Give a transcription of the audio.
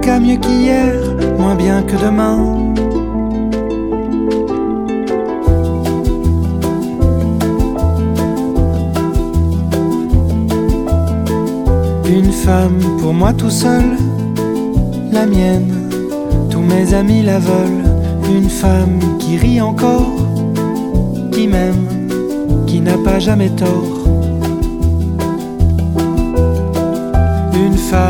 cas mieux qu'hier, moins bien que demain. Une femme pour moi tout seul, la mienne, tous mes amis la veulent. Une femme qui rit encore, qui m'aime, qui n'a pas jamais tort. Une femme